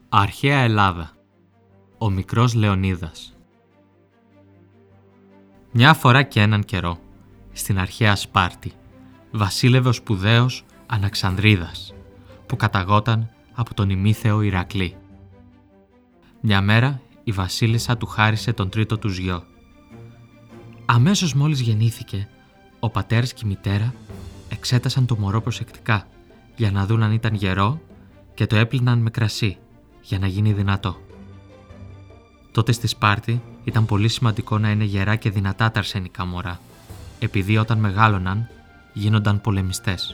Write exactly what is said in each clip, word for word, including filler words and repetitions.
Αρχαία Ελλάδα. Ο μικρός Λεωνίδας. Μια φορά και έναν καιρό, στην αρχαία Σπάρτη, βασίλευε ο σπουδαίος Αναξανδρίδας, που καταγόταν από τον ημίθεο Ηρακλή. Μια μέρα η βασίλισσα του χάρισε τον τρίτο τους γιο. Αμέσως μόλις γεννήθηκε, ο πατέρας και η μητέρα εξέτασαν το μωρό προσεκτικά για να δουν αν ήταν γερό και το έπλυναν με κρασί για να γίνει δυνατό. Τότε στη Σπάρτη ήταν πολύ σημαντικό να είναι γερά και δυνατά τα αρσενικά μωρά, επειδή όταν μεγάλωναν γίνονταν πολεμιστές.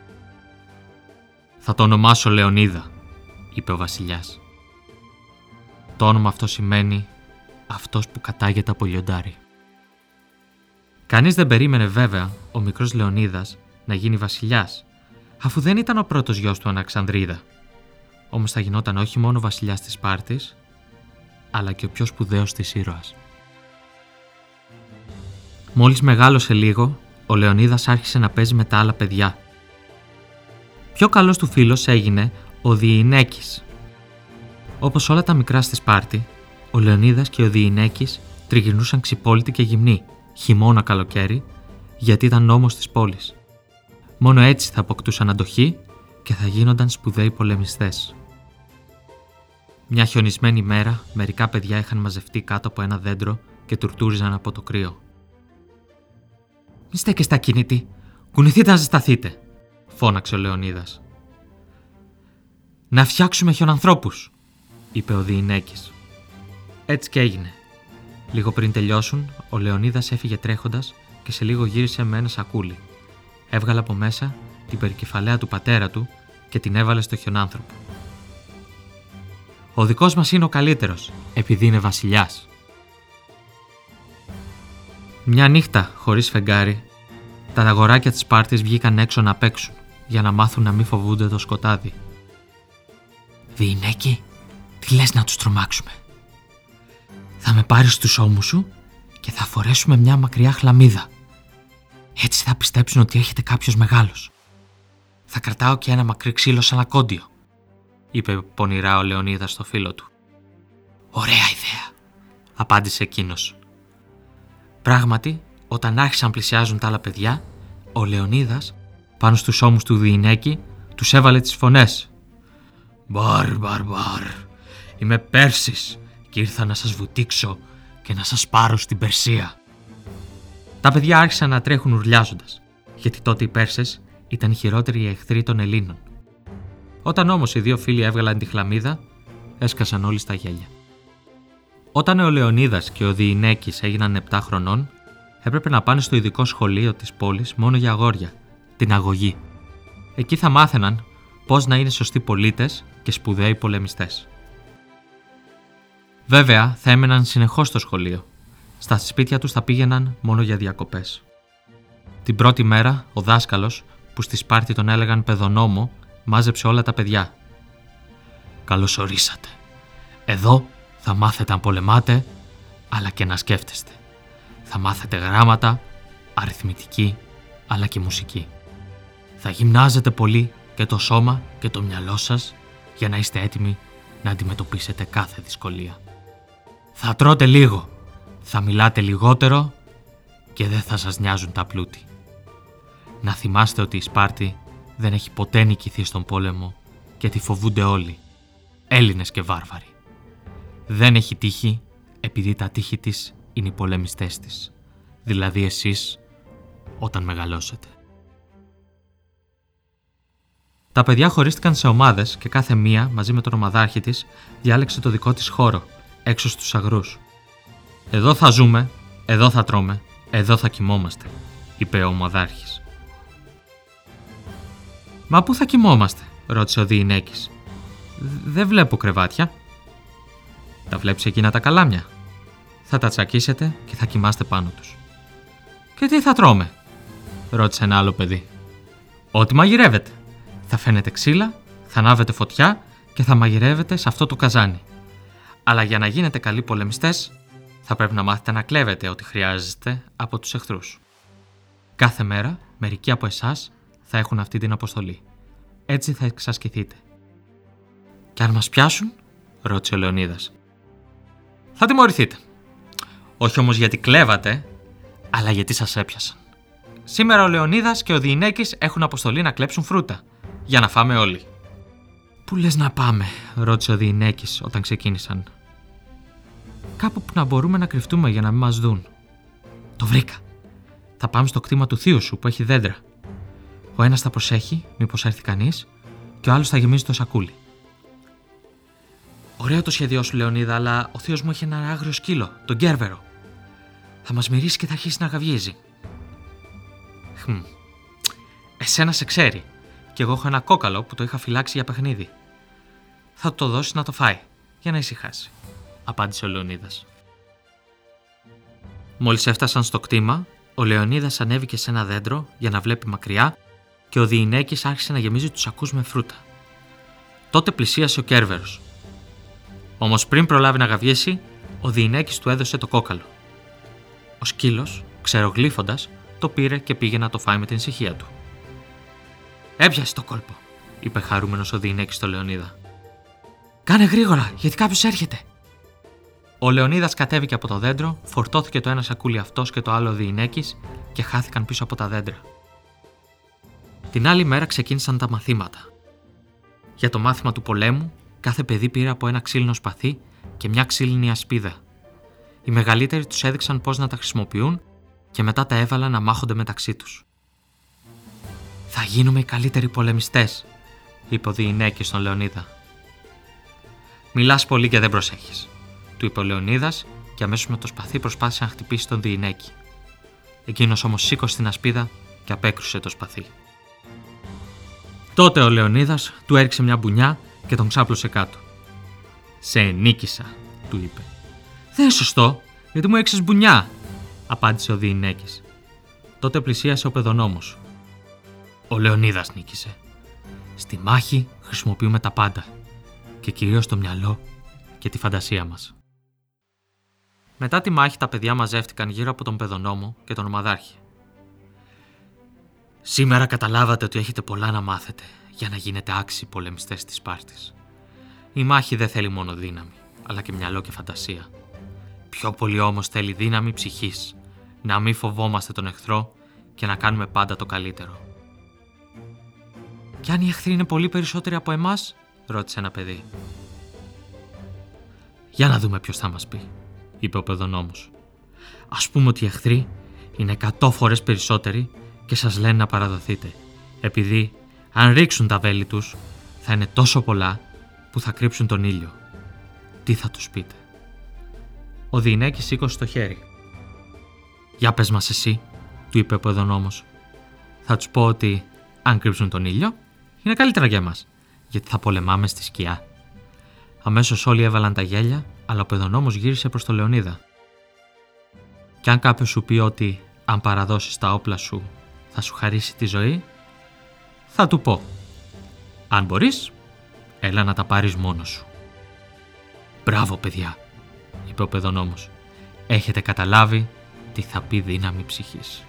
«Θα το ονομάσω Λεωνίδα», είπε ο βασιλιάς. Το όνομα αυτό σημαίνει «αυτός που κατάγεται από λιοντάρι». Κανείς δεν περίμενε βέβαια ο μικρός Λεωνίδας να γίνει βασιλιάς, αφού δεν ήταν ο πρώτος γιος του Αναξανδρίδα. Όμως θα γινόταν όχι μόνο βασιλιάς της Σπάρτης, αλλά και ο πιο σπουδαίος της ήρωας. Μόλις μεγάλωσε λίγο, ο Λεωνίδας άρχισε να παίζει με τα άλλα παιδιά. Πιο καλός του φίλος έγινε ο Διηναίκης. Όπως όλα τα μικρά στη Σπάρτη, ο Λεωνίδας και ο Διηναίκης τριγυρνούσαν ξυπόλυτοι και γυμνοί, χειμώνα καλοκαίρι, γιατί ήταν νόμος της πόλης. Μόνο έτσι θα αποκτούσαν αντοχή και θα γίνονταν σπουδαίοι πολεμιστές. Μια χιονισμένη μέρα, μερικά παιδιά είχαν μαζευτεί κάτω από ένα δέντρο και τουρτούριζαν από το κρύο. «Μη στέκεστε ακίνητοι, κουνηθείτε να ζεσταθείτε», φώναξε ο Λεωνίδας. «Να φτιάξουμε χιονανθρώπους», είπε ο Διηναίκης. Έτσι και έγινε. Λίγο πριν τελειώσουν, ο Λεωνίδας έφυγε τρέχοντας και σε λίγο γύρισε με ένα σακούλι. Έβγαλε από μέσα την περικεφαλαία του πατέρα του και την έβαλε στο χιονάνθρωπο. «Ο δικός μας είναι ο καλύτερος, επειδή είναι βασιλιάς». Μια νύχτα, χωρίς φεγγάρι, τα αγοράκια της Σπάρτης βγήκαν έξω να παίξουν, για να μάθουν να μην φοβούνται το σκοτάδι. «Διηναίκη, τι λες να τους τρομάξουμε?» «Θα με πάρεις στους ώμους σου και θα φορέσουμε μια μακριά χλαμίδα. Έτσι θα πιστέψουν ότι έχετε κάποιος μεγάλος. Θα κρατάω και ένα μακρύ ξύλο σαν ακόντιο», είπε πονηρά ο Λεωνίδας στο φίλο του. «Ωραία ιδέα», απάντησε εκείνος. Πράγματι, όταν άρχισαν να πλησιάζουν τα άλλα παιδιά, ο Λεωνίδας, πάνω στους ώμους του Διηναίκη, τους έβαλε τις φωνές. «Μπαρ, μπαρ, μπαρ, είμαι Πέρσης και ήρθα να σας βουτήξω και να σας πάρω στην Περσία». Τα παιδιά άρχισαν να τρέχουν ουρλιάζοντας, γιατί τότε οι Πέρσες ήταν οι χειρότεροι εχθροί των Ελλήνων. Όταν όμως οι δύο φίλοι έβγαλαν τη χλαμίδα, έσκασαν όλοι στα γέλια. Όταν ο Λεωνίδας και ο Διηναίκης έγιναν επτά χρονών, έπρεπε να πάνε στο ειδικό σχολείο της πόλης μόνο για αγόρια, την αγωγή. Εκεί θα μάθαιναν πώς να είναι σωστοί πολίτες και σπουδαίοι πολεμιστές. Βέβαια, θα έμεναν συνεχώς στο σχολείο. Στα σπίτια τους θα πήγαιναν μόνο για διακοπές. Την πρώτη μέρα, ο δάσκαλος, που στη Σπάρτη τον έλεγαν παιδονόμο, μάζεψε όλα τα παιδιά. «Καλώς ορίσατε. Εδώ θα μάθετε να πολεμάτε, αλλά και να σκέφτεστε. Θα μάθετε γράμματα, αριθμητική, αλλά και μουσική. Θα γυμνάζετε πολύ και το σώμα και το μυαλό σας για να είστε έτοιμοι να αντιμετωπίσετε κάθε δυσκολία. Θα τρώτε λίγο, θα μιλάτε λιγότερο και δεν θα σας νοιάζουν τα πλούτη. Να θυμάστε ότι η Σπάρτη δεν έχει ποτέ νικηθεί στον πόλεμο και τη φοβούνται όλοι, Έλληνες και βάρβαροι. Δεν έχει τύχη επειδή τα τύχη της είναι οι πολεμιστές της, δηλαδή εσείς όταν μεγαλώσετε». Τα παιδιά χωρίστηκαν σε ομάδες και κάθε μία, μαζί με τον ομαδάρχη της, διάλεξε το δικό της χώρο, έξω στους αγρούς. «Εδώ θα ζούμε, εδώ θα τρώμε, εδώ θα κοιμόμαστε», είπε ο ομαδάρχης. «Μα πού θα κοιμόμαστε?» ρώτησε ο Διηναίκης. «Δεν βλέπω κρεβάτια». «Τα βλέπεις εκείνα τα καλάμια? Θα τα τσακίσετε και θα κοιμάστε πάνω τους». «Και τι θα τρώμε?» ρώτησε ένα άλλο παιδί. «Ό,τι μαγειρεύετε. Θα φαίνετε ξύλα, θα ανάβετε φωτιά και θα μαγειρεύετε σε αυτό το καζάνι. Αλλά για να γίνετε καλοί πολεμιστές, θα πρέπει να μάθετε να κλέβετε ό,τι χρειάζεστε από τους εχθρούς. Κάθε μέρα, μερικοί από εσάς θα έχουν αυτή την αποστολή. Έτσι θα εξασκηθείτε. Και αν μας πιάσουν, ρώτησε ο Λεωνίδας. Θα τιμωρηθείτε. Όχι όμως γιατί κλέβατε, αλλά γιατί σας έπιασαν. Σήμερα ο Λεωνίδας και ο Διηνέκης έχουν αποστολή να κλέψουν φρούτα, για να φάμε όλοι. Πού λες να πάμε, ρώτησε ο Διηνέκης όταν ξεκίνησαν. Κάπου που να μπορούμε να κρυφτούμε για να μην μας δουν. Το βρήκα. Θα πάμε στο κτήμα του θείου σου που έχει δέντρα. Ο ένας θα προσέχει, μήπως έρθει κανείς, και ο άλλος θα γεμίζει το σακούλι. Ωραίο το σχέδιό σου, Λεωνίδα, αλλά ο θείος μου έχει ένα άγριο σκύλο, τον Κέρβερο. Θα μας μυρίσει και θα αρχίσει να γαβγίζει. Χμ. Εσένα σε ξέρει. Κι εγώ έχω ένα κόκαλο που το είχα φυλάξει για παιχνίδι. Θα του το δώσεις να το φάει, για να ησυχάσει, απάντησε ο Λεωνίδας. Μόλις έφτασαν στο κτήμα, ο Λεωνίδας ανέβηκε σε ένα δέντρο για να βλέπει μακριά και ο Διηνέκης άρχισε να γεμίζει τους σακούς με φρούτα. Τότε πλησίασε ο Κέρβερος. Όμως πριν προλάβει να γαβγίσει, ο Διηνέκης του έδωσε το κόκαλο. Ο σκύλος, ξερογλύφοντας, το πήρε και πήγε να το φάει με την ησυχία του. «Έπιασε το κόλπο», είπε χαρούμενος ο Διηνέκης στο Λεωνίδα. «Κάνε γρήγορα, γιατί κάποιος έρχεται». Ο Λεωνίδας κατέβηκε από το δέντρο, φορτώθηκε το ένα σακούλι αυτός και το άλλο ο Διηνέκης και χάθηκαν πίσω από τα δέντρα. Την άλλη μέρα ξεκίνησαν τα μαθήματα. Για το μάθημα του πολέμου, κάθε παιδί πήρε από ένα ξύλινο σπαθί και μια ξύλινη ασπίδα. Οι μεγαλύτεροι τους έδειξαν πώς να τα χρησιμοποιούν και μετά τα έβαλαν να μάχονται μεταξύ τους. «Θα γίνουμε οι καλύτεροι πολεμιστές», είπε ο Διηνέκης στον Λεωνίδα. «Μιλάς πολύ και δεν προσέχεις», του είπε ο Λεωνίδας και αμέσως με το σπαθί προσπάθησε να χτυπήσει τον Διηνέκη. Εκείνος όμως σήκωσε την ασπίδα και απέκρουσε το σπαθί. Τότε ο Λεωνίδας του έριξε μια μπουνιά και τον ξάπλωσε κάτω. «Σε νίκησα», του είπε. «Δεν είναι σωστό, γιατί μου έριξες μπουνιά», απάντησε ο Διηνέκης. Τότε πλησίασε ο παιδονόμος. Ο Λεωνίδας νίκησε. Στη μάχη χρησιμοποιούμε τα πάντα και κυρίως το μυαλό και τη φαντασία μας. Μετά τη μάχη τα παιδιά μαζεύτηκαν γύρω από τον παιδονόμο και τον ομαδάρχη. «Σήμερα καταλάβατε ότι έχετε πολλά να μάθετε για να γίνετε άξιοι πολεμιστές της Σπάρτης. Η μάχη δεν θέλει μόνο δύναμη, αλλά και μυαλό και φαντασία. Πιο πολύ όμως θέλει δύναμη ψυχής, να μην φοβόμαστε τον εχθρό και να κάνουμε πάντα το καλύτερο». «Κι αν οι εχθροί είναι πολύ περισσότεροι από εμάς?» ρώτησε ένα παιδί. «Για να δούμε ποιος θα μας πει», είπε ο παιδονόμος. «Ας πούμε ότι οι εχθροί είναι εκατό φορές περισσότεροι και σας λένε να παραδοθείτε, επειδή αν ρίξουν τα βέλη τους θα είναι τόσο πολλά που θα κρύψουν τον ήλιο. Τι θα τους πείτε?» Ο Διηνέκης σήκωσε το χέρι. «Για πες μας εσύ», του είπε ο παιδονόμος. «Θα τους πω ότι αν κρύψουν τον ήλιο είναι καλύτερα για μας, γιατί θα πολεμάμε στη σκιά». Αμέσως όλοι έβαλαν τα γέλια, αλλά ο παιδονόμος γύρισε προς το Λεωνίδα. «Κι αν κάποιος σου πει ότι αν παραδώσεις τα όπλα σου θα σου χαρίσει τη ζωή, θα του πω, αν μπορείς, έλα να τα πάρεις μόνος σου». «Μπράβο, παιδιά», είπε ο παιδονόμος. «Έχετε καταλάβει τι θα πει δύναμη ψυχής».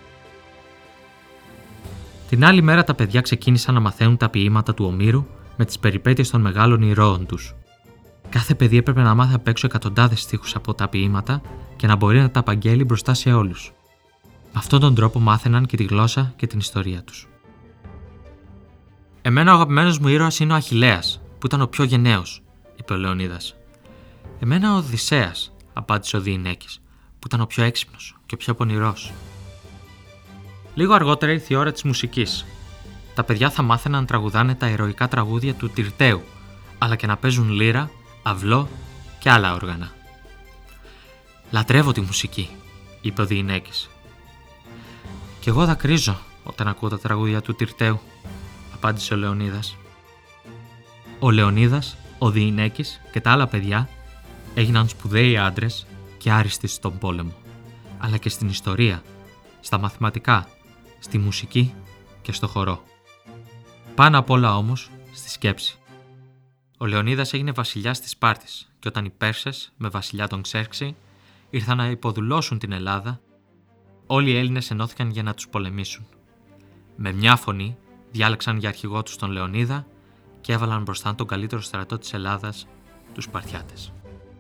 Την άλλη μέρα τα παιδιά ξεκίνησαν να μαθαίνουν τα ποίηματα του Ομήρου με τις περιπέτειες των μεγάλων ηρώων τους. Κάθε παιδί έπρεπε να μάθει απ' έξω εκατοντάδες στίχους από τα ποίηματα και να μπορεί να τα απαγγέλει μπροστά σε όλους. Με αυτόν τον τρόπο μάθαιναν και τη γλώσσα και την ιστορία τους. «Εμένα ο αγαπημένος μου ήρωας είναι ο Αχιλλέας, που ήταν ο πιο γενναίος», είπε ο Λεωνίδας. «Εμένα ο Οδυσσέας», απάντησε ο Διηνέκης, που ήταν ο πιο έξυπνος και ο πιο πονηρός. Λίγο αργότερα ήρθε η ώρα της μουσικής. Τα παιδιά θα μάθαιναν να τραγουδάνε τα ηρωικά τραγούδια του Τυρταίου, αλλά και να παίζουν λύρα, αυλό και άλλα όργανα. «Λατρεύω τη μουσική», είπε ο Διηνέκης. «Κι εγώ δακρύζω όταν ακούω τα τραγούδια του Τυρταίου», απάντησε ο Λεωνίδας. Ο Λεωνίδας, ο Διηνέκης και τα άλλα παιδιά έγιναν σπουδαίοι άντρες και άριστοι στον πόλεμο, αλλά και στην ιστορία, στα μαθηματικά, στη μουσική και στο χορό. Πάνω απ' όλα όμως στη σκέψη. Ο Λεωνίδας έγινε βασιλιάς της Σπάρτης και όταν οι Πέρσες με βασιλιά τον Ξέρξη ήρθαν να υποδουλώσουν την Ελλάδα, όλοι οι Έλληνες ενώθηκαν για να τους πολεμήσουν. Με μια φωνή διάλεξαν για αρχηγό τους τον Λεωνίδα και έβαλαν μπροστά τον καλύτερο στρατό της Ελλάδας, τους Σπαρτιάτες.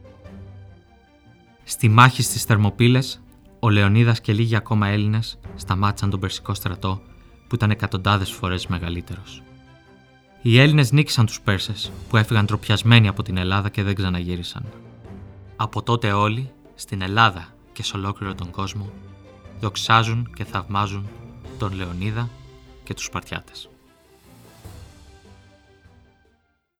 Στη μάχη στις Θερμοπύλες, ο Λεωνίδας και λίγοι ακόμα Έλληνες σταμάτησαν τον Περσικό στρατό που ήταν εκατοντάδες φορές μεγαλύτερος. Οι Έλληνες νίκησαν τους Πέρσες που έφυγαν ντροπιασμένοι από την Ελλάδα και δεν ξαναγύρισαν. Από τότε όλοι, στην Ελλάδα και σε ολόκληρο τον κόσμο, δοξάζουν και θαυμάζουν τον Λεωνίδα και τους Σπαρτιάτες.